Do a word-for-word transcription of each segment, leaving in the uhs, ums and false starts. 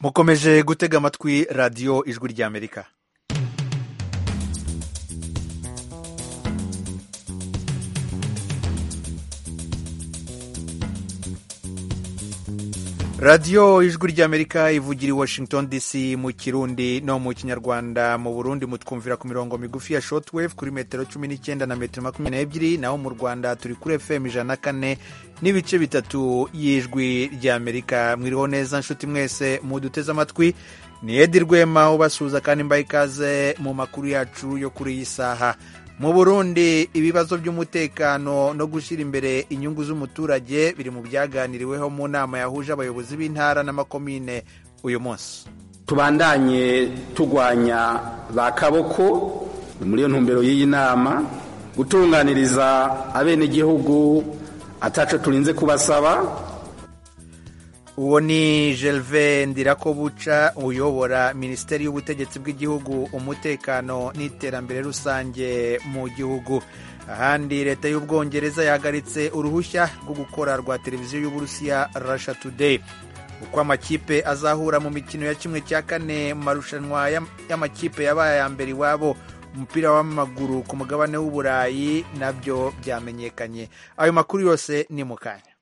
mukomeje gutega amatwi radiyo ijwi ry'Amerika. radiyo ijwi ry'Amerika ivugira i Washington D C mu Kirundi no mu Kinyarwanda. Mu Burundi mutwumvira ku mirongo migufi ya shortwave kuri metero cumi n'icyenda na metero makumyabiri n'ebyiri, naho mu Rwanda turi kuri F M ijana na kane n'ibice bitatu y'ijwi ry'Amerika. Mwiriho neza nshuti mwese muduteze amatwi, ni Edi Rwema ubasuhuza kandi mbaye ikaze mu makuru yacu yo kuri iyi saha. Mu Burundi ibibazo by'umutekano no gushyira imbere inyungu z'umuturage biri mu byaganiriweho mu nama yahuje abayobozi b'intara n'amakomine uyu munsi. Tubandanye tugwanya ba kaboko muri iyo ntumbero y'iyi nama, gutunganiriza abenegihugu ataco turinze kubasaba. Uwo ni Gervais Ndirakobuca uyobora Minisiteri y'Ubutegetsi bw'Igihugu, umutekano n'iterambere rusange mu gihugu. Ahandi leta y'Ubwongereza yahagaritse uruhushya rwo gukora rwa televiziyo y'Uburusiya Russia Today. Uko amakipe azahura mu mikino ya kimwe cya kane mu marushanwa y'amakipe yabaye ya mbere iwabo umupira w'amaguru ku mugabane w'Uburayi nabyo byamenyekanye. Ayo makuru yose ni mu kanya.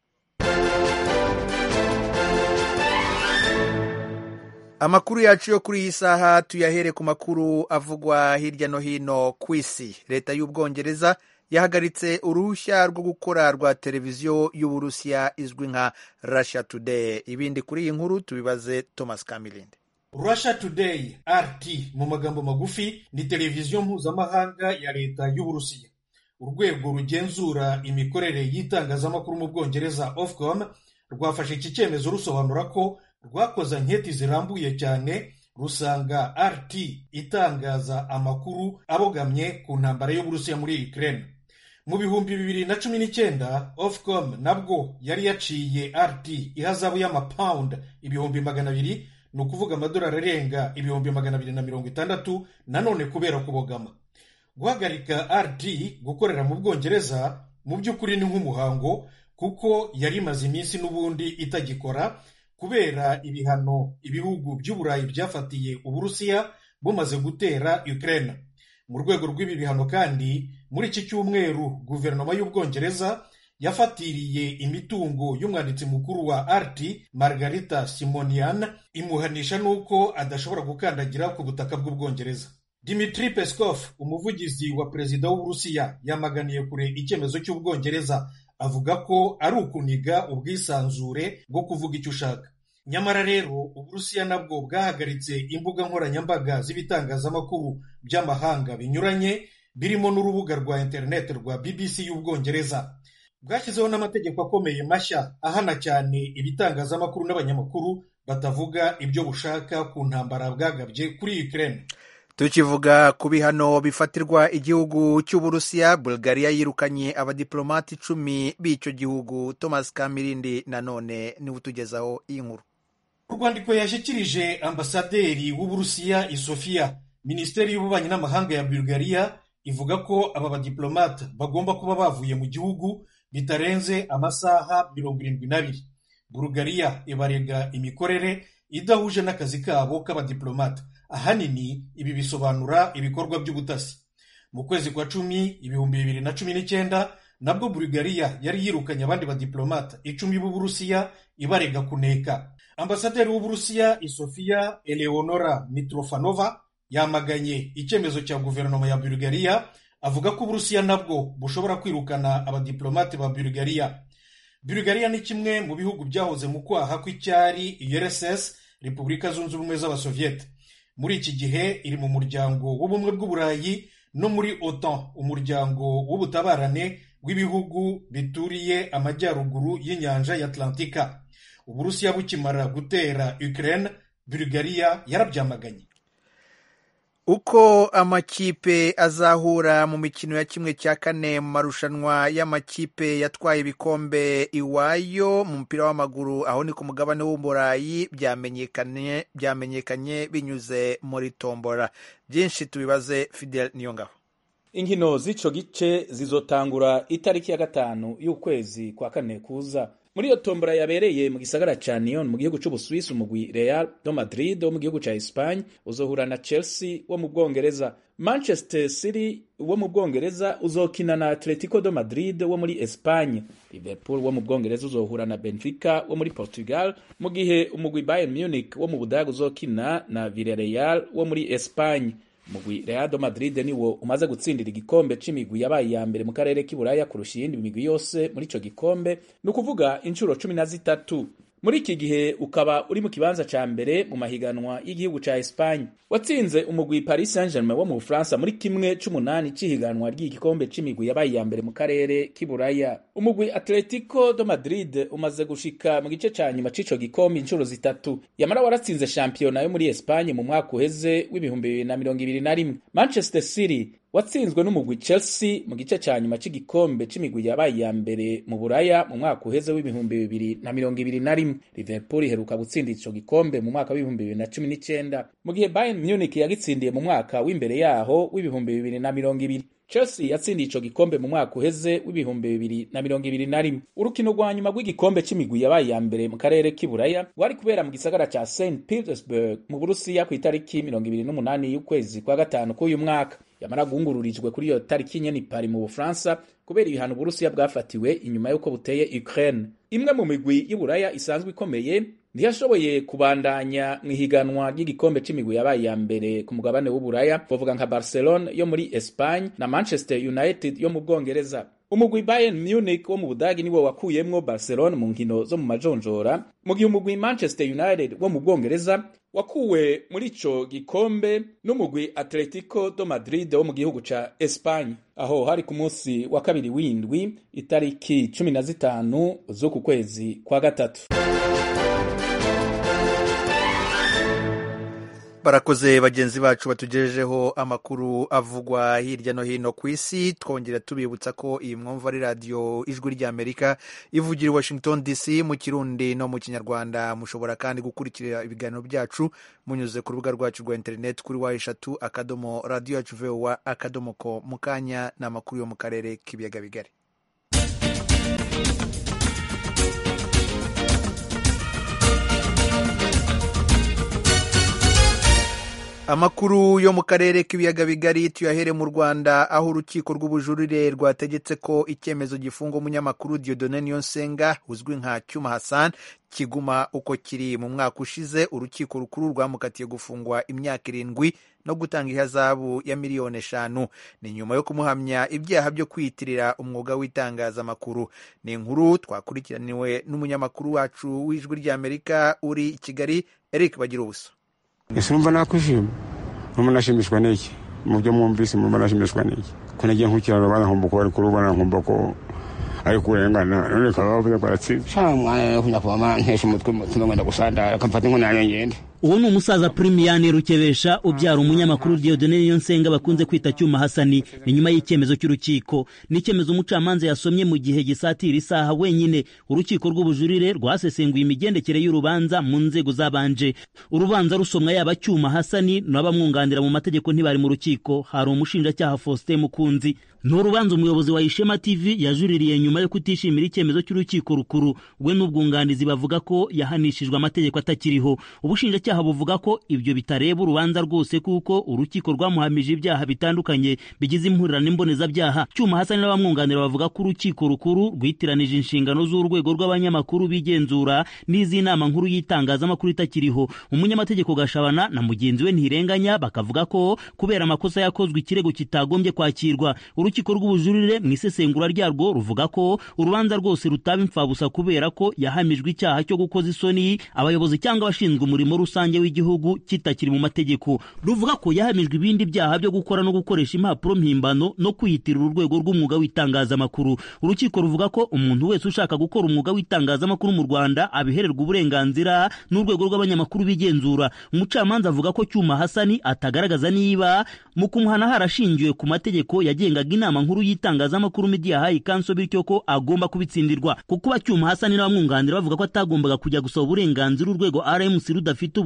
Amakuru yacu yo kuri iyi saha tuyahere ku makuru avugwa hirya no hino ku isi. Leta y'Ubwongereza yahagaritse uruhushya rwo gukora rwa televiziyo y'Uburusiya izwi nka Russia Today. Ibindi kuri iyi nkuru tubibaze Thomas Kamilinde. Russia Today R T mu magambo magufi ni televiziyo mpuzamahanga ya leta y'Uburusiya. Urwego rugenzura imikorere y'itangazamakuru mu Bwongereza Ofcom rwafashe iki cyemezo rusobanura ko rwakoze anketi zirambuye cyane, rusanga R T itangaza amakuru abogamye ku ntambara y'Uburusiya muri Ukraine. Mu bihumbi bibiri na cumi n'icyenda Ofcom nabwo yari yaciye R T ihazabu y'amapound ibihumbi magana abiri, ni ukuvuga amadolari arenga ibihumbi magana abiri na mirongo itandatu, nanone kubera kubogama. Guhagarika R T gukorera mu Bwongereza mu by'ukuri ni nk'umuhango, kuko yari imaze iminsi n'ubundi itagikora kubera ibihano ibihugu by'Uburayi byafatiye Uburusiya bumaze gutera Ukraine. Mu rwego rw'ibi bihano kandi, muri iki cyumweru guverinoma y'Ubwongereza yafatiriye imitungo y'umwanditsi mukuru wa R T Margarita Simonian, imuhanisha nuko adashobora gukandagira ku butaka bw'Ubwongereza. Dmitry Peskov, umuvugizi wa perezida w'Uburusiya, yamaganiye kure icyemezo cy'Ubwongereza, avuga ko ari ukuniga ubwisanzure bwo kuvuga icyo ushaka. Nyamara rero Uburusiya nabwo bwahagaritse imbuga nkoranyambaga z'ibitangazamakuru by'amahanga binyuranye, birimo n'urubuga rwa internet rwa B B C y'Ubwongereza. Bwashyizeho n'amategeko akomeye mashya ahana cyane ibitangazamakuru n'abanyamakuru batavuga ibyo bushaka ku ntambara bwagabye kuri Ukraine. Tukivuga ku bihano bifatirwa igihugu cy'Uburusiya, Bulgaria yirukanye abadiplomati icumi b'icyo gihugu. Thomas Kamirindi nanone ni utugezaho iyi nkuru. Urwandiko yashyikirije ambasaderi w'Uburusiya i Sofia, Minisiteri y'Ububanyi n'Amahanga ya Bulgaria ivuga ko aba badiplomate bagomba kuba bavuye mu gihugu bitarenze amasaha mirongo irindwi n'abiri. Bulgaria ibarega imikorere idahuje n'akazi kabo k'abadiplomate. Ahanini ibi bisobanura ibikorwa by'ubutasi. Mu kwezi kwa cumi ibihumbi bibiri na cumi n'icyenda nabwo Bulgaria yari yirukanye abandi badiplomate icumi b'Uburusiya ibarega kuneka. Ambasaderi w'Uburusiya i Sofia Eleonora Mitrofanova yamaganye icyemezo cya guverinoma ya Bulgaria, avuga ko Uburusiya nabwo bushobora kwirukana abadiplomate ba Bulgaria. Bulgaria ni kimwe mu bihugu byahoze mu kwaha kw'icyari U R S S, Repubulika Zunze Ubumwe z'Abasoviyete. Muri iki gihe iri mu muryango w'ubumwe bw'Uburayi no muri OTAN, umuryango w'ubutabarane w'ibihugu bituriye amajyaruguru y'inyanja ya Atlantika. Uburusiya bukimara gutera Ukraine, Bulgaria yarabyamaganye. Uko amakipe azahura mu mikino ya kimwe cya kane mu marushanwa y'amakipe yatwaye ibikombe iwayo mu mupira w'amaguru aho ni ku mugabane w'Uburayi byamenyekanye byamenyekanye binyuze muri tombora. Byinshi tubibaze Fidel Niyongabo. Inkino z'ico gice zizotangura itariki ya gatanu y'ukwezi kwa kane kuza. muri iyo tombora yabereye mu gisagara ca Nyon mu gihugu c'Ubuswisi, umugwi Real de Madrid wo mu gihugu ca Espagne uzohura na Chelsea wo mu Bwongereza. Manchester City wo mu Bwongereza uzokina na Atletico de Madrid wo muri Espagne. Liverpool wo mu Bwongereza uzohura na Benfica wo muri Portugal, mu gihe umugwi Bayern Munich wo mu Budage uzokina na Villarreal wo muri Espagne. Umugwi Real de Madrid niwo umaze gutsindira igikombe c'imigwi yabaye ya mbere mu karere k'Iburaya kurusha iyindi migwi yose muri ico gikombe, ni ukuvuga incuro cumi na zitatu. Muri iki gihe ukaba uri mu kibanza ca mbere mu mahiganwa y'igihugu ca Espagne. Watsinze umugwi Paris Saint-Germain wo mu Bufaransa muri kimwe c'umunani c'ihiganwa ry'igikombe c'imigwi yabaye ya mbere mu karere k'Iburaya. Umugwi Atletico de Madrid umaze gushika mu gice ca nyuma c'ico gikombe incuro zitatu. Yamara waratsinze shampiyona yo muri Espagne mu mwaka uheze w'ibihumbi bibiri na mirongo ibiri na rimwe. Manchester City watsinzwe n'umugwi Chelsea mu gice ca nyuma c'igikombe c'imigwi yabaye ya mbere mu Buraya mu mwaka uheze w'ibihumbi bibiri na mirongo ibiri na rimwe. Liverpool iheruka gutsinda ico gikombe mu mwaka w'ibihumbi bibiri na cumi n'icenda, mu gihe Bayern Munich yagitsindiye mu mwaka w'imbere yaho w'ibihumbi bibiri na mirongo ibiri. Chelsea yatsindiye ico gikombe mu mwaka uheze w'ibihumbi bibiri na mirongo ibiri na rimwe. Urukino rwa nyuma rw'igikombe c'imigwi yabaye ya mbere mu karere k'Iburaya wari kubera mu gisagara ca Saint Petersburg mu Burusiya ku itariki mirongo ibiri n'umunani y'ukwezi kwa gatanu k'uyu mwaka. Yamara guhungururijwe kuri iyo tariki nyene Paris mu Bufaransa kubera ibihano Burusiya bwafatiwe inyuma yuko buteye Ukraine. Imwe mu migwi y'Iburaya isanzwe ikomeye ntiyashoboye kubandanya mu ihiganwa ry'igikombe c'imigwi yabaye ya mbere ku mugabane w'Uburaya, bavuga nka Barcelona yo muri Espagne na Manchester United yo mu Bwongereza. Umugwi Bayern Munich wo mu Budagi niwo wakuyemwo Barcelona mu nkino zo mu majonjora, mu gihe umugwi Manchester United wo mu Bwongereza wakuwe muri ico gikombe n'umugwi Atletico de Madrid wo mu gihugu ca Espagne. Aho hari ku munsi wa kabiri w'indwi itariki cumi na zitanu z'uku kwezi kwa gatatu. Barakoze bagenzi bacu batugejejeho amakuru avugwa hirya no hino ku isi. Twongera tubibutsa ko iyi mwumva ari radio Ijwi ry'Amerika ivugira i Washington D C mu Kirundi no mu Kinyarwanda. Mushobora kandi gukurikira ibiganiro byacu munyuze ku rubuga rwacu rwa internet kuri wa eshatu akadomo radio yacu V O A akadomo ko. Mukanya n'amakuru yo mu karere k'ibiyaga bigari. Amakuru yo mu karere k'ibiyaga bigari tuyahere mu Rwanda, aho urukiko rw'ubujurire rwategetse ko icyemezo gifunga umunyamakuru Dieudonné Niyonsenga uzwi nka Cyuma Hassan kiguma uko kiri. Mu mwaka ushize urukiko rukuru rwamukatiye gufungwa imyaka irindwi no gutanga ihazabu ya miliyoni eshanu. Ni nyuma yo kumuhamya ibyaha byo kwiyitirira umwuga w'itangazamakuru. Ni inkuru twakurikiraniwe n'umunyamakuru wacu w'Ijwi ry'Amerika uri i Kigali, Eric Bagirubusa. Ese numva nakwishima, numva nashimishwa n'iki mu byo mwumvise, numva nashimishwa n'iki ko nagiye nkukirana abana nkumva ko bari kurubana, nkumva ko ari kurengana, none kaba bavuze ko aratsinze. Shamwa kunyakoma ntesha umutwe mutima ngenda gusandara kamfata inkona ngende. Uwo ni umusaza Premian Rukebesha ubyara umunyamakuru Dieudonné Niyonsenga bakunze kwita Cyuma Hassan. Ni nyuma y'icyemezo cy'urukiko, ni icyemezo umucamanza yasomye mu gihe gisatira isaha wenyine. Urukiko rw'ubujurire rwasesenguye imigendekere y'urubanza mu nzego zabanje. Urubanza rusomwa yaba Cyuma Hassan n'abamwunganira mu mategeko ntibari mu rukiko. Hari umushinjacyaha Faustin Mukunzi. N'urubanza umuyobozi wa Ishema T V yajuririye nyuma yo kutishimira icyemezo cy'urukiko rukuru. We n'ubwunganizi bavuga ko yahanishijwe amategeko atakiriho. Ubushinjacyaha buvuga ko ibyo bitareba urubanza rwose kuko urukiko rwamuhamije ibyaha bitandukanye bigize impurirane imbonezabyaha. Cyuma Hassan n'abamwunganira bavuga ko urukiko rukuru rwitiranije inshingano z'urwego rw'abanyamakuru bigenzura n'iz'inama nkuru y'itangazamakuru itakiriho. Umunyamategeko Gashabana na mugenzi we Ntirenganya bakavuga ko kubera amakosa yakozwe ikirego kitagombye kwakirwa. Urukiko rw'ubujurire mu isesengura ryarwo ruvuga ko urubanza rwose rutaba imfabusa kubera ko yahamijwe icyaha cyo gukoza isoni abayobozi cyangwa abashinzwe umurimo rusange w'igihugu kitakiri mu mategeko. Ruvuga ko yahamijwe ibindi byaha byo gukora no gukoresha impapuro mpimbano no kwiyitirira urwego rw'umwuga w'itangazamakuru. Urukiko ruvuga ko umuntu wese ushaka gukora umwuga w'itangazamakuru mu Rwanda abihererwa uburenganzira n'urwego rw'abanyamakuru bigenzura. Umucamanza avuga ko Cyuma Hassan atagaragaza niba mu kumuhana harashingiwe ku mategeko yagengaga inama nkuru y'itangazamakuru Media High Council, bityo ko agomba kubitsindirwa. Kuko Cyuma Hassan n'abamwunganira bavuga ko atagombaga kujya gusaba uburenganzira urwego R M C rudafite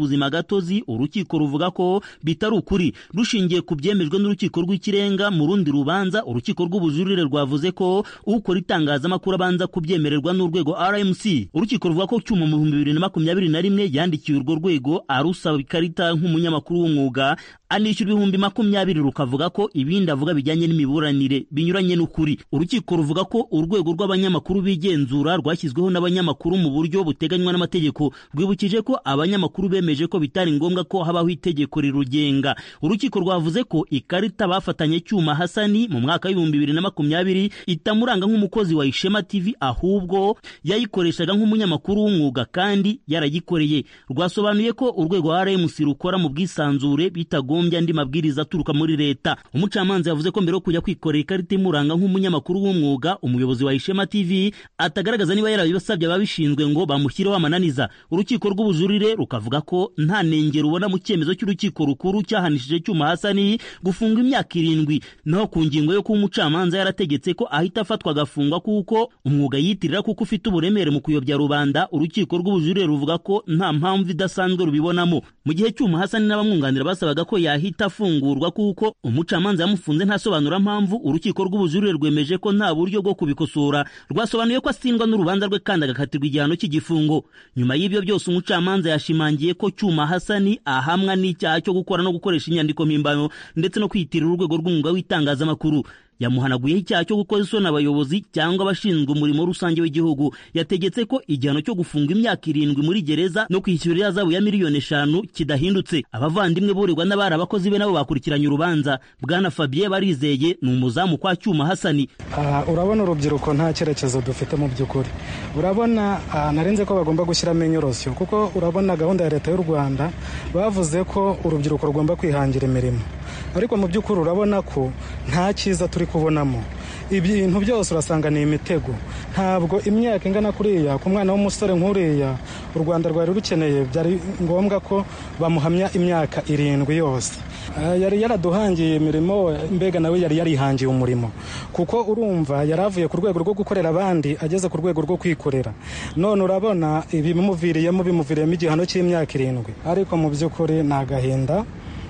n'ubuzima gatozi urukiko ruvuga ko bitari ukuri. Rushingiye ku byemejwe n'urukiko rw'ikirenga mu rundi rubanza, urukiko rw'ubujurire rwavuze ko ukora itangazamakuru abanza kubyemererwa n'urwego R M C. Urukiko ruvuga ko Cyuma mu bihumbi bibiri na makumyabiri na rimwe yandikiye urwo rwego arusaba ikarita nk'umunyamakuru w'umwuga, anishyura ibihumbi makumyabiri, rukavuga ko ibindi avuga bijyanye n'imiburanire binyuranye n'ukuri. Urukiko ruvuga ko urwego rw'abanyamakuru bigenzura rwashyizweho n'abanyamakuru mu buryo buteganywa n'amategeko. Rwibukije ko abanyamakuru bemeje ko bitari ngombwa ko habaho itegeko rirugenga. Urukiko rwavuze ko ikarita bafatanye Cyuma Hasani mu mwaka w'ibihumbi bibiri na makumyabiri itamuranga nk'umukozi wa Ishema T V, ahubwo yayikoreshaga nk'umunyamakuru w'umwuga kandi yaragikoreye. Rwasobanuye ko urwego R M C rukora mu bwisanzure bitagomba andi mabwiriza aturuka muri leta. Umucamanza yavuze ko mbere yo kujya kwikorera ikarita imuranga nk'umunyamakuru w'umwuga, umuyobozi wa Ishema T V atagaragaza niba yarabibasabye ababishinzwe ngo bamushyireho amananiza. Urukiko rw'ubujurire rukavuga ko nta nengero ubona mu cyemezo cy'urukiko rukuru cyahanishije Cyuma Hasani gufunga imyaka irindwi, naho ku ngingo yo kuba umucamanza yarategetse ko ahita afatwa agafungwa kuko umwuga yitirira kuko ufite uburemere mu kuyobya rubanda, urukiko rw'ubujurire ruvuga ko nta mpamvu idasanzwe rubibonamo. Mu gihe Cyuma Hasani n'abamwunganira basabaga ko yahita afungurwa kuko umucamanza yamufunze ntasobanura mpamvu, urukiko rw'ubujurire rwemeje ko nta buryo bwo kubikosora. Rwasobanuye ko asindwa n'urubanza rwe kandi agakatirwa igihano cy'igifungo. Nyuma y'ibyo byose umucamanza yashimangiye ko Cyuma Hasani ahamwa n'icyaha cyo gukora no gukoresha inyandiko mpimbano ndetse no kwitirira urwego rw'umwuga w'itangazamakuru. Yamuhanaguyeho icyaha cyo gukoza isoni abayobozi cyangwa abashinzwe umurimo rusange w'igihugu. Yategetse ko igihano cyo gufunga imyaka irindwi muri gereza no kwishyura ihazabu ya miliyoni eshanu kidahindutse. Abavandimwe burirwa n'abari abakozi be nabo bakurikiranye urubanza. Bwana Fabien Barizeye ni umuzamu kwa Cyuma Hasani. Uh, urabona urubyiruko nta cyerekezo dufite mu by'ukuri. Urabona uh, narenze ko bagomba gushyiramo inyorosyo kuko urabona gahunda ya leta y'u Rwanda bavuze ko urubyiruko rugomba kwihangira imirimo, ariko mu by'ukuri urabona ko nta cyiza turi kubonamo. Ibintu byose urasanga ni imitego. Ntabwo imyaka ingana kuriya ku mwana w'umusore nk'uriya u Rwanda rwari rukeneye, byari ngombwa ko bamuhamya imyaka irindwi yose. Uh, yari yaraduhangiye imirimo, mbega nawe yari yarihangiye umurimo kuko urumva yaravuye ku rwego rwo gukorera abandi ageze ku rwego rwo kwikorera. None urabona ibimuviriyemo bimuviriyemo igihano cy'imyaka irindwi, ariko mu by'ukuri ni agahinda.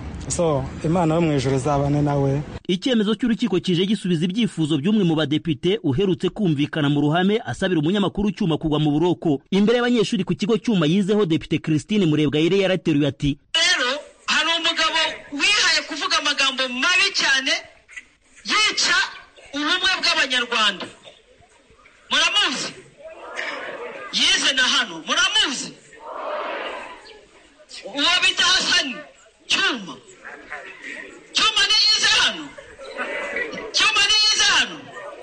So Imana yo mu ijuru izabane nawe. Icyemezo cy'urukiko kije gisubiza ibyifuzo by'umwe mu badepite uherutse kumvikana mu ruhame asabira umunyamakuru Cyuma kugwa mu buroko. Imbere y'abanyeshuri ku kigo Cyuma yizeho, Depite Christine Murebwayire yarateruye ati, rero hari umugabo wihaye kuvuga amagambo mabi cyane yica ubumwe bw'abanyarwanda. Muramuzi? Yize na hano muramuzi? Uwo bita Hasani Cyuma. Cyuma ni yize hano. Cyuma ni yize hano.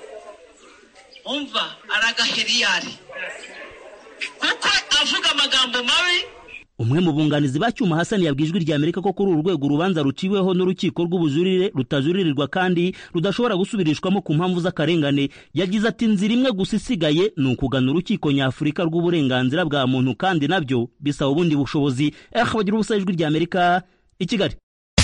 Umva aragahiriyari kuko avuga amagambo mabi. Umwe mu bunganizi ba Cyuma Hasani yabwiye Ijwi rya Amerika ko kuri uru rwego urubanza ruciweho n'urukiko rw'ubujurire rutajuririrwa kandi rudashobora gusubirishwamo ku mpamvu z'akarengane. Yagize ati, inzira imwe gusa isigaye ni ukugana urukiko nyafurika rw'uburenganzira bwa muntu, kandi nabyo bisaba ubundi bushobozi. Eh, bagira ubusa. Ijwi rya Amerika i Kigali.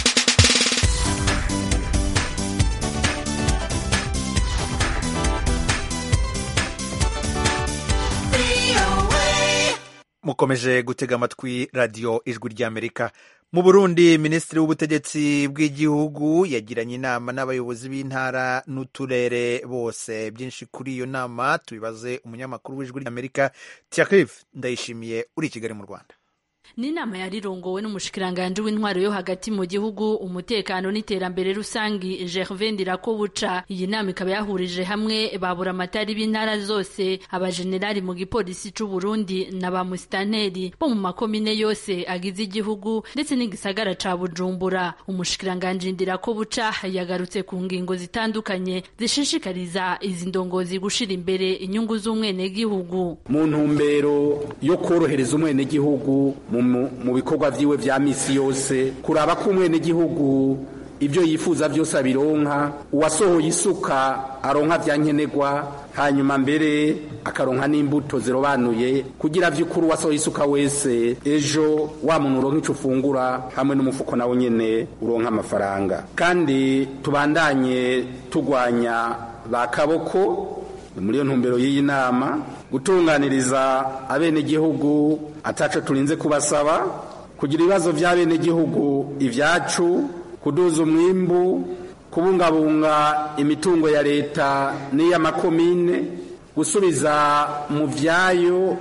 mukomeje gutega amatwi radiyo Ijwi ry'Amerika. Mu Burundi, Minisitiri w'Ubutegetsi bw'Igihugu yagiranye inama n'abayobozi b'intara n'uturere bose. Byinshi kuri iyo nama tubibaze umunyamakuru w'Ijwi ry'Amerika Thierry Ndayishimiye uri i Kigali mu Rwanda. Ni inama yarirongowe n'umushikiranganje w'intwaro yo hagati mu gihugu, umutekano n'iterambere rusangi Gervais Ndirakobuca. Iyi nama ikaba yahurije hamwe babura amatari b'intara zose, abajenerali mu gipolisi c'u Burundi na ba musitanteri bo mu makomine yose agize igihugu ndetse n'igisagara ca Bujumbura. Umushikiranganje Ndirakobuca yagarutse ku ngingo zitandukanye zishishikariza izi ndongozi gushira imbere inyungu z'umwene gihugu mu ntumbero yo korohereza umwene gihugu mu bikorwa vyiwe vya misi yose, kuraba ko umwene gihugu ibyo yifuza byose abironka, uwasohoye isuka aronka vyankenerwa, hanyuma mbere akaronka n'imbuto zirobanuye kugira vy'ukuri uwasohoye isuka wese ejo wa muntu uronka ico ufungura hamwe n'umufuko nawo nyene uronka amafaranga. Kandi tubandanye tugwanya bakaboko muri yo ntumbero y'iyi nama, gutunganiriza abene gihugu ataco turinze kubasaba, kugira ibibazo by'abenegihugu ivyacu, kuduza umwimbu, kubungabunga imitungo ya leta n'iy'amakomine, gusubiza mu vyayo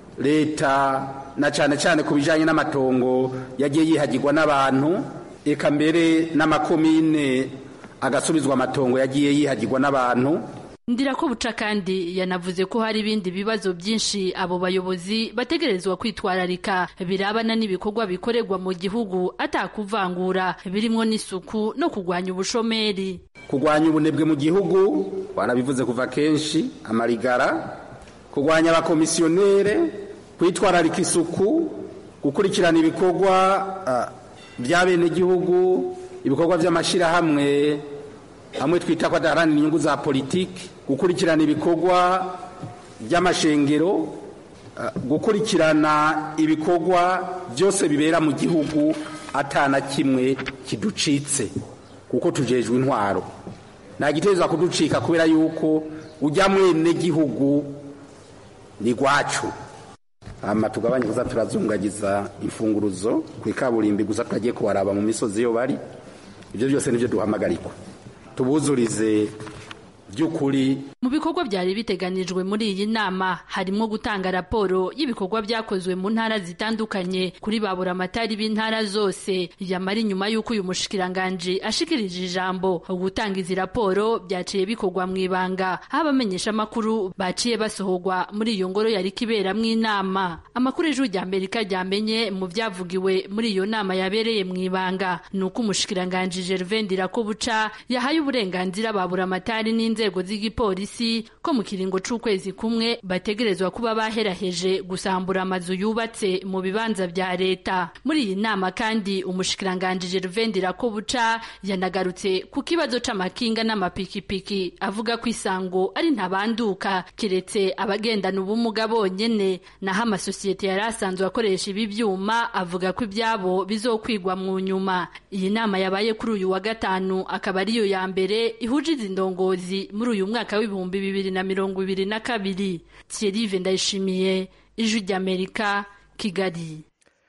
leta na cane cane ku bijanye n'amatongo yagiye yihagirwa n'abantu, eka mbere n'amakomine agasubizwa amatongo yagiye yihagirwa n'abantu. Ndirakobuca kandi yanavuze ko hari ibindi bibazo byinshi abo bayobozi bategerezwa kwitwararika birabana n'ibikorwa bikorerwa mu gihugu atakuvangura, birimwo n'isuku no kugwanya ubushomeri. Kugwanya ubunebwe mu gihugu warabivuze kuva kenshi, amarigara, kugwanya abakomisiyonere, kwitwararika isuku, gukurikirana ibikorwa uh, by'abenegihugu, ibikorwa by'amashirahamwe hamwe twita ko adaharanira inyungu za politiki, gukurikirana ibikorwa by'amashengero, uh, gukurikirana ibikorwa byose bibera mu gihugu atana kimwe kiducitse, kuko tujejwe intwaro. Nta giteza kuducika kubera yuko ujya mwene gihugu ni gwacu. Ama tugabanye kuza turazungagiza imfunguruzo ku ikaburimbi gusa twagiye kubaraba mu misozi yo bari. Ibyo byose nivyo duhamagarikwa. Tubuzurize by'ukuri. Mu bikorwa byari biteganijwe muri iyi nama harimo gutanga raporo y'ibikorwa byakozwe mu ntara zitandukanye kuri babura amatari b'intara zose. Yamari nyuma y'uko uyu mushikiranganje ashikirije ijambo gutanga izi raporo byaciye bikorwa mu ibanga, abamenyesha makuru baciye basohogwa muri iyo ngoro yari kibera mu inama. Amakuru ejo rya Amerika ryamenye mu byavugiwe muri iyo nama yabereye mu ibanga nuko umushikiranganje Gervais Ndirakobuca yahaye uburenganzira babura amatari n'inzego z'igipolisi ko mu kiringo c'ukwezi kumwe bategerezwa kuba baheraheje gusambura amazu yubatse mu bibanza vya leta. Muri iyi nama kandi umushikiranganje Gervais Ndirakobuca yanagarutse ku kibazo c'amakinga n'amapikipiki, avuga ko isango ari ntabanduka kiretse abagendana ubumuga bonyene, naho amasosiyete yari asanzwe akoresha ibi vyuma avuga ko ibyabo bizokwigwa mu nyuma. Iyi nama yabaye kuri uyu wa gatanu akaba ariyo ya mbere ihuje izi ndongozi muri uyu mwaka w'ibihumbi bibiri na mirongo ibiri na kabiri. Thierry Ndayishimiye, Ijwi ry'Amerika, Kigali.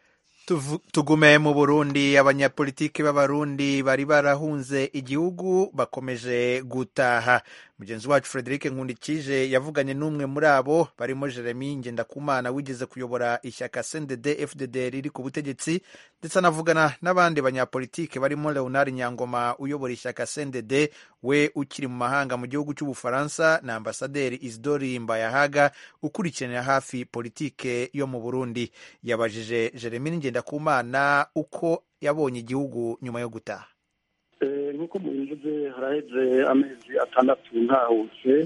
Tugume mu Burundi, abanyapolitiki b'abarundi bari barahunze igihugu bakomeje gutaha. Mugenzi wacu Frederic Nkundikije yavuganye n'umwe muri abo barimo Jeremy Ngendakumana wigeze kuyobora ishyaka C N D D F D D riri ku butegetsi, ndetse anavugana n'abandi banyapolitiki barimo Leonard Nyangoma uyobora ishyaka C N D D we ukiri mu mahanga mu gihugu cy'Ubufaransa, na ambasaderi Isidori Mbayahaga ukurikiranira hafi politike yo mu Burundi. Yabajije Jeremy Ngendakumana uko yabonye igihugu nyuma yo gutaha. Nk'uko mubivuze haraheze amezi atandatu ntahutse,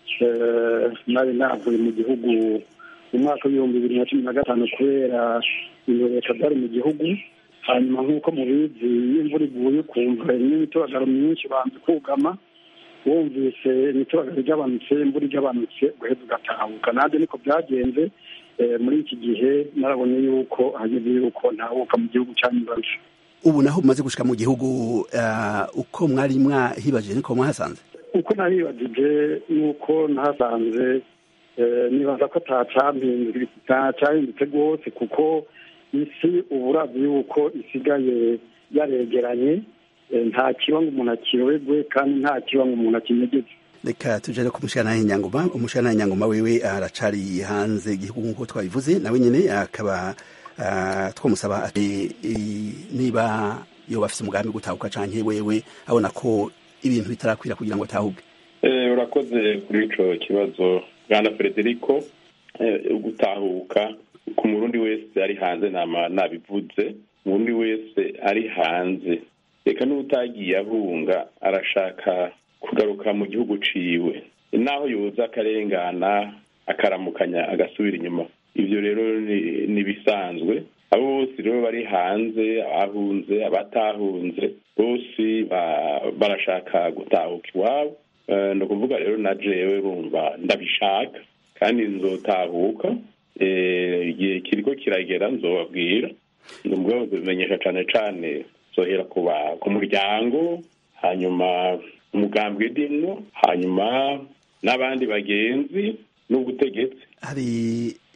nari navuye mu gihugu mu mwaka w'ibihumbi bibiri na cumi na gatanu kubera inyoreka zari mu gihugu. Hanyuma nk'uko mubizi iyo imvura iguye ukumva n'imitobagaro myinshi banze kugama, wumvise imitobagaro igabanutse, imvura igabanutse guheza ugatahuka. Nanjye niko byagenze. Muri iki gihe narabonye yuko hageze yuko ntahuka mu gihugu cyanyubaje. Ubu naho umaze gushika mu gihugu, uko mwari mwahibajije niko mwahasanze? Uko nahibajije nuko nahasanze nibaza ko atacahindutse rwose, kuko isi ubu urazi yuko isigaye yaregeranye, nta kiba ngo umuntu akiyoberwe kandi nta kiba ngo umuntu akinyegeze. Reka tujere ku mushana Nyangoma. Umushana Nyangoma wewe aracari hanze igihugu nk'uko twabivuze, nawe nyene akaba Uh, twamusaba ati niba yo bafise umugambi gutahuka canke wewe abona ko ibintu bitarakwira kugira ngo atahuke. Eh urakoze kuri ico kibazo Bwana Frederico. Eh gutahuka ku murundi wese ari hanze nama nabivuze, murundi wese ari hanze reka n'utagiye ahunga arashaka kugaruka mu gihugu ciwe, naho yoza akarengana akaramukanya agasubira inyuma. Ivyo rero ni bisanzwe. Abo bose rero bari hanze, abahunze abatahunze bose barashaka gutahuka iwabo. No kuvuga rero na jewe rumva ndabishaka kandi nzotahuka. Igihe kiriko kiragera nzobabwira, ndumva bimenyesha cane cane zohera kuba ku muryango, hanyuma umugambwe dimwo, hanyuma n'abandi bagenzi n'ubutegetsi. Hari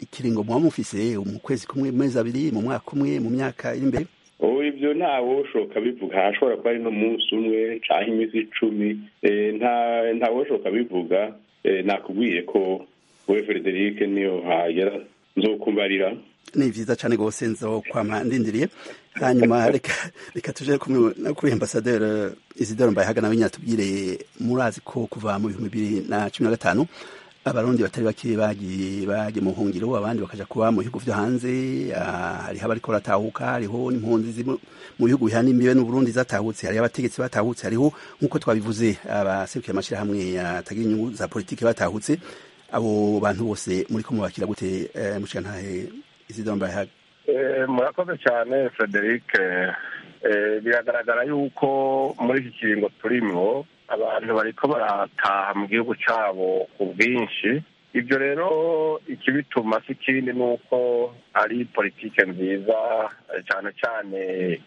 ikiringo muba mufise mu kwezi kumwe mu mezi abiri mu mwaka umwe mu myaka iri imbere ubu ibyo ntawe ushoka bivuga hashobora kuba ari n'umunsi umwe canke iminsi icumi nta ntawe ushoka bivuga nakubwiye ko we Frederic niyo hagera nzokumbarira ni vyiza cane gose nzo kwama ndindiriye hanyuma reka reka tuje kuri ambassadeur Isidore Mbayahaga nawe nyatubwire murazi ko kuva mu bihumbi bibiri na cumi na gatanu abarundi batari bake bagiye bagiye mu hungiro abandi bakaja kuba mu bihugu vyo hanze hariho abariko baratahuka hariho n'impunzi mu bihugu bihana imbibe n'Uburundi zatahutse hariho abategetsi batahutse hariho nk'uko twabivuze abaserukiye amashirahamwe atagira inyungu za politike batahutse abo bantu bose muri ko mubakira gute mushikantahe Isidore Mbayahaga murakoze cyane Frederic biragaragara yuko muri iki kiringo turimwo abantu bariko barataha mu gihugu cabo ku bwinshi ibyo rero ikibituma si kindi ni uko ari politike nziza cyane cyane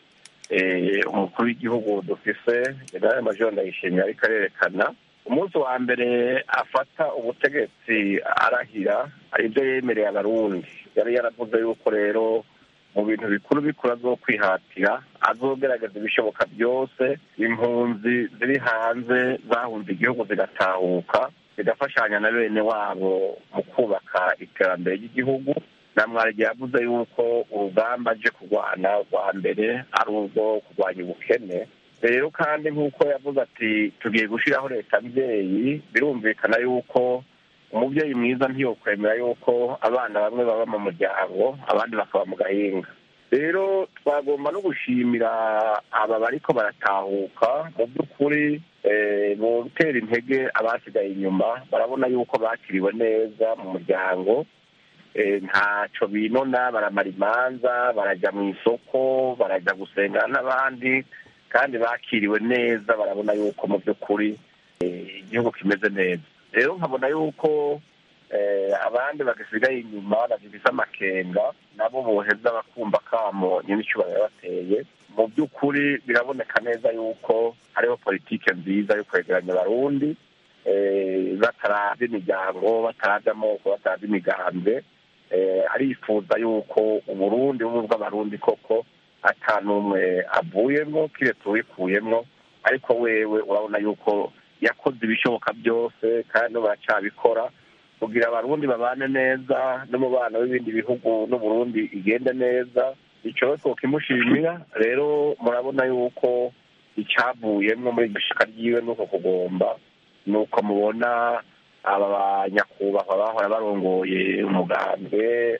umukuru w'igihugu dufise General Major Ndayishimiye ariko arerekana umunsi wa mbere afata ubutegetsi arahira ari byo yemereye abarundi yari yaravuze yuko rero mu bintu bikuru bikuru azokwihatira azogerageza ibishoboka byose impunzi ziri hanze zahunze igihugu zigatahuka zigafashanya na bene wabo mu kubaka iterambere ry'igihugu namwarige yavuze yuko urugamba aje kurwana rwa mbere ari urwo kurwanya ubukene rero kandi nk'uko yavuze ati tugiye gushyiraho leta mbyeyi birumvikana yuko umubyeyi mwiza ntiyokwemera yuko abana bamwe baba mu muryango abandi bakaba mu gahinga rero twagomba no gushimira aba bariko baratahuka mu by'ukuri gutera intege abasigaye inyuma barabona yuko bakiriwe neza mu muryango ntaco binona baramara imanza barajya mu isoko barajya gusengana n'abandi kandi bakiriwe neza barabona yuko mu by'ukuri igihugu kimeze neza rero nkabona yuko abandi bagasigaye inyuma bagifise amakenga nabo boheza bakumva kamo nyir'icyubahiro bateye mu by'ukuri biraboneka neza yuko hariho politike nziza yo kwegeranya abarundi bataravye imiryango bataravye amoko bataravye imigambi arifuza yuko uburundi bubu bw'abarundi koko ata n'umwe avuyemwo kiretse uwikuyemwo ariko wewe urabona yuko yakoze ibishoboka byose kandi baracabikora kugira abarundi babane neza n'umubano w'ibindi bihugu n'uburundi igende neza ico rero twokimushimira rero murabona yuko icavuyemwo muri iryo shaka ryiwe nuko kugomba nuko mubona aba banyakubahwa bahora barongoye umugambwe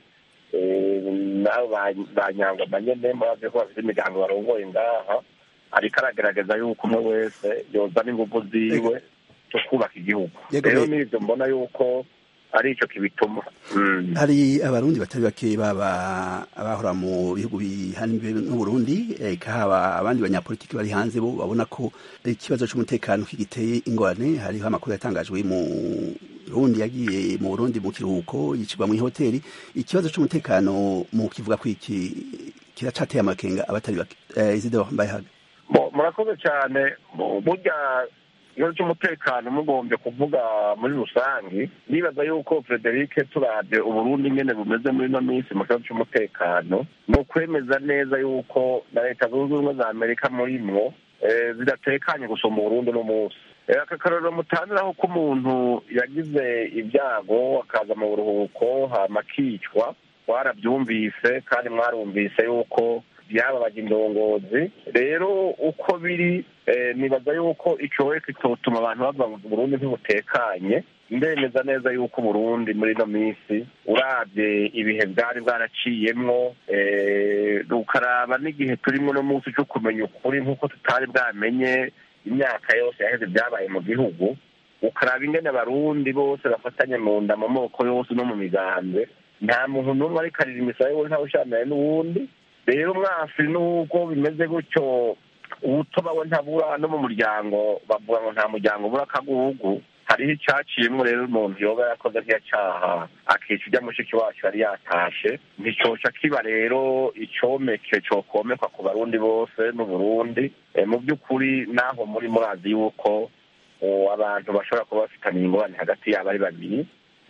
nabo ba Nyangoma nyene murazi ko bafite imigambi barongoye ngaha ariko aragerageza yuko umwe wese yozana ingufu ziwe zo kubaka igihugu rero n'ivyo mbona yuko ari ico kibituma hari abarundi batari bake baba abahora mu bihugu bihana imbibe n'Uburundi eka haba abandi banyapolitiki bari hanze bo babona ko ikibazo c'umutekano kigiteye ingorane hariho amakuru yatangajwe mu Burundi yagiye mu Burundi mu kiruhuko yicirwa mu hoteli ikibazo c'umutekano mu kivuga ko iki kiracateye amakenga abatari bake Isidore Mbayahaga murakoze cyane burya iyo cy'umutekano mugombye kuvuga muri rusangi nibaza yuko Frederic turabye Uburundi nyene bumeze muri no minsi mu kibazo c'umutekano ni ukwemeza neza yuko na leta zunze ubumwe za Amerika murimwo zidatekanye gusoma Uburundi no munsi aka karorero mutaniraho ko umuntu yagize ibyago akaza mu buruhuko hama akicwa warabyumvise kandi mwarumvise yuko byababaga indongozi rero uko biri nibaza yuko ico we kitotuma abantu bava mu Burundi ntibutekanye ndemeza neza yuko Burundi muri no minsi uravye ibihe bwari bwaraciyemwo ukaraba n'igihe turimo no munsi cyo kumenya ukuri nk'uko tutari bwamenye imyaka yose yaheze byabaye mu gihugu ukaraba ingene abarundi bose bafatanye mu nda mu moko yose no mu migambi nta muntu n'umwe ariko arira imisayo we ntawushanaye n'uwundi rero mwafi n'ubwo bimeze gutyo ubutoba we ntabura no mu muryango bavuga ngo nta muryango ubura akagugu hariho icaciyemwo rero umuntu yoba yakoze nk'iyacaha akica ujya mushiki wacu yari yatashe nticoca kiba rero icomeke cokomekwa ku barundi bose n'uburundi mu by'ukuri naho muri murazi yuko abantu bashobora kuba bafitaniye ingorane hagati yabo ari babiri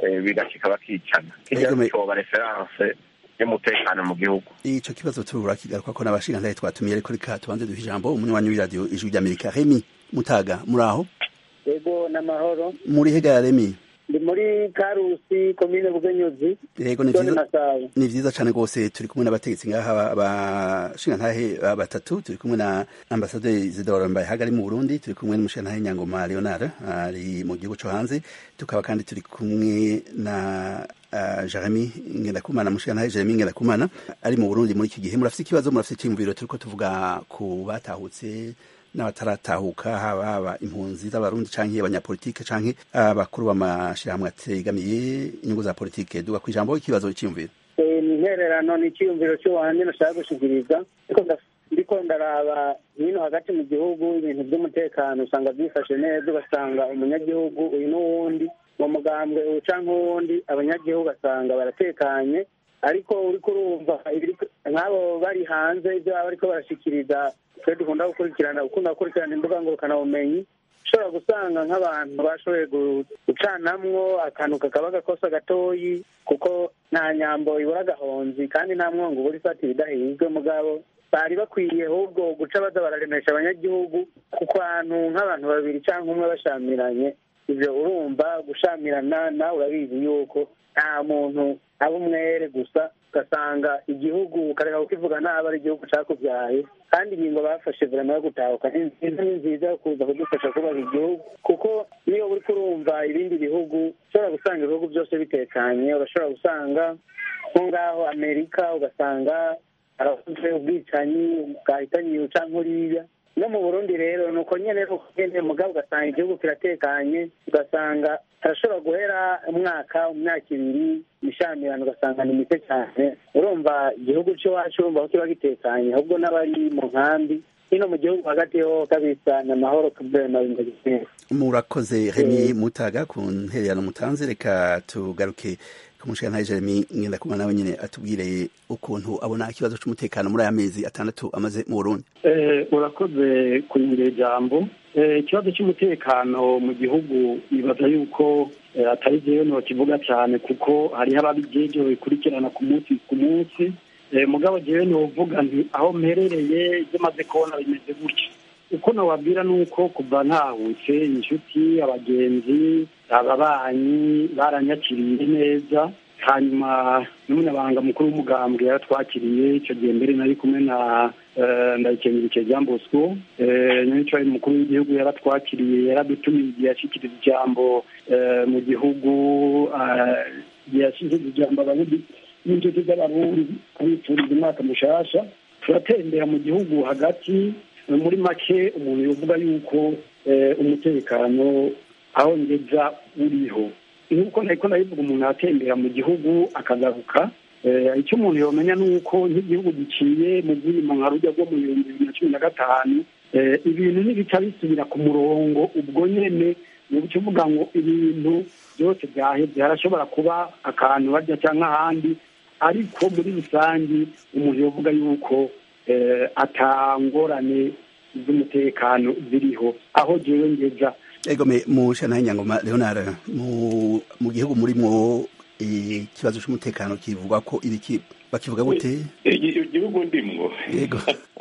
bigashika bakicana kijya coba reference y'umutekano mu gihugu. Ico kibazo turakigaruka ko n'abashingantahe twatumiye ariko reka tubanze duha ijambo umunywanyi w'iradio Ijwi ry'Amerika Remy Mutaga muraho. Yego n'amahoro. Muri hega Remy? Ndi muri Karusi komine Bugenyuzi. Yego ni vyiza. Ni vyiza cyane gose turi kumwe n'abategetsi ngaha abashingantahe batatu turi kumwe na Ambassadeur Isidore Mbayahaga ari mu Burundi turi kumwe n'umushingantahe Nyangoma Leonard ari mu gihugu cyo hanze tukaba kandi turi kumwe na Uh, Jeremy Ngendakumana mushingantahe Jeremy Ngendakumana ari mu Burundi muri iki gihe murafite ikibazo murafite cyimviro turiko tuvuga ku batahutse n'abataratahuka haba impunzi z'abarundi canke abanyapolitike canke abakuru b'amashirahamwe ategamiye inyungu za politike duga ku ijambo ikibazo cyimviro. Eh intererano ni cyimviro cyo wanje nashaka gushigiriza ariko ndiko ndaraba hino hagati mu gihugu ibintu by'umutekano usanga byifashe neza ugasanga umunyagihugu uyu n'uwundi mu mugambwe uca nk'uwundi abanyagihugu basanga baratekanye ariko uriko urumva nk'abo bari hanze ibyo baba bariko barashikiriza twe dukunda gukurikirana ukunda gukurikirana imbuga ngurukanabumenyi ushobora gusanga nk'abantu bashoboye gucanamwo akantu kakaba gakosa gatoyi kuko nta nyambo ibura agahonzi kandi nta mwongo ubura isatira idahizwe mugabo bari bakwiye ahubwo guca baza bararemesha abanyagihugu kuko ahantu nk'abantu babiri cyangwa umwe bashamiranye ivyo urumva gushamirana nawe urabizi yuko nta muntu aba umwere gusa ugasanga igihugu ukareka kukivuga nabi ari igihugu cakubyaye kandi ingingo bafashe vraiment yo gutahuka ni nziza ni nziza yo kuza kudufasha kubaha igihugu kuko niyo uriko urumva ibindi bihugu ushobora gusanga ibihugu byose bitekanye urashobora gusanga nko ngaho Amerika ugasanga aravuze ubwicanyi bwahitanye uca nkuriya no mu Burundi rero nuko nyene nyene mugabo ugasanga igihugu kiratekanye ugasanga arashobora guhera umwaka umwaka ibiri mishamirano ugasanga ni mike cyane urumva igihugu cyo wacu urumva ko kiba gitekanye ahubwo n'abari mu nkambi hino mu gihugu hagati ho kabisa na mahoro kubena bimeze. Murakoze Remy Mutaga ku ntererano mutanze reka tugaruke kumushingantahe Jeremy Ngendakumana nawe nyene atubwire ukuntu abona ikibazo cy'umutekano muri aya mezi atandatu amaze mu Burundi. Eh urakoze kunyira ijambo. Eh ikibazo cy'umutekano mu gihugu ibaza yuko atari jewe no kivuga cyane kuko hari ababijeje bikurikirana ku munsi ku munsi eh mugabo jewe no vuga nti aho mperereye zimaze kubona bimeze gutya uko nababwira nuko kuva ntahutse inshuti abagenzi ababanyi baranyakiriye neza hanyuma n'umunyabanga mukuru w'umugambwe yaratwakiriye icyo gihe mbere nari kumwe na ndayikenyereje Jean Bosco n'icyo ari mukuru w'igihugu yaratwakiriye yaradutumiye igihe yashikiriza ijambo mu gihugu yashikiriza ijambo abandi n'inshuti z'abarundi kubifuriza umwaka mushasha turatembera mu gihugu hagati muri make umuntu yovuga yuko umutekano aho ngeza uriho nuko niko nabivuga umuntu atembera mu gihugu akagaruka icyo umuntu yomenya nuko nk'igihugu giciye mu bwimo nka rujya rwo mu bihumbi bibiri na cumi na gatanu ibintu n'ibica bisubira ku murongo ubwo nyene ni ukuvuga ngo ibintu byose byaheze harashobora kuba akantu barya cyangwa ahandi ariko muri rusange umuntu yovuga yuko atangorane z'umutekano ziriho aho jewe ngeza. Egome mushantahe Nyangoma Leonard mu mu gihugu murimwo ikibazo cy'umutekano kivuga ko ibiki bakivuga gute igihugu ndimwo yego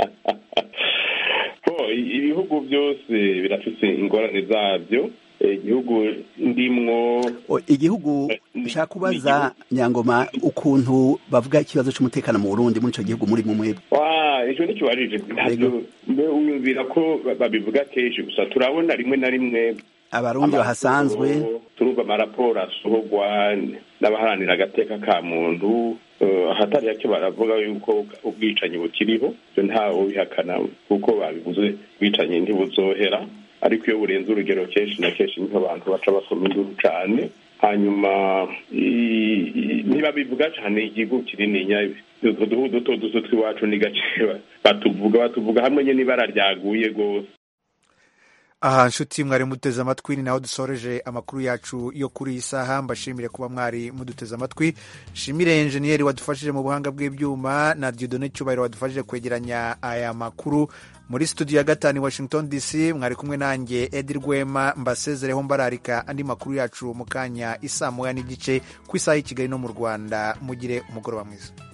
ho ibihugu byose birafite ingorane zabyo igihugu ndimwo igihugu nshaka kubaza Nyangoma ukuntu bavuga ikibazo cy'umutekano mu Burundi muri ico gihugu muri mu mwebwe wa ejo nicyo warije ntabyo mbe uyumvira ko babivuga kenshi gusa turabona rimwe na rimwe abarundi bahasanzwe turumva amaraporo asohogwa n'abaharanira agateka ka muntu ahatari yake baravuga yuko ubwicanyi bukiriho ntawe ubihakana kuko babivuze ubwicanyi ntibuzohera ariko iyo burenze urugero kenshi na kenshi niho abantu baca basoma induru cyane hanyuma niba bivuga cyane igihugu kinini nyabi duto duto duto twiwacu ni gace batuvuga batuvuga hamwe nyene ibara ryaguye gose. aha nshuti mwari muteze amatwi ni naho dusoreje amakuru yacu yo kuri iyi saha. mbashimire kuba mwari muduteze amatwi. shimire enjeniyeri wadufashije mu buhanga bw'ibyuma na Dieudonné Cyubahiro wadufashije kwegeranya aya makuru. muri studio ya gatanu i Washington D C mwari kumwe nanjye Edi Rwema, mbasezereho mbararika andi makuru yacu mu kanya isaa moya n'igice ku isaha y'i Kigali no mu Rwanda. mugire umugoroba mwiza.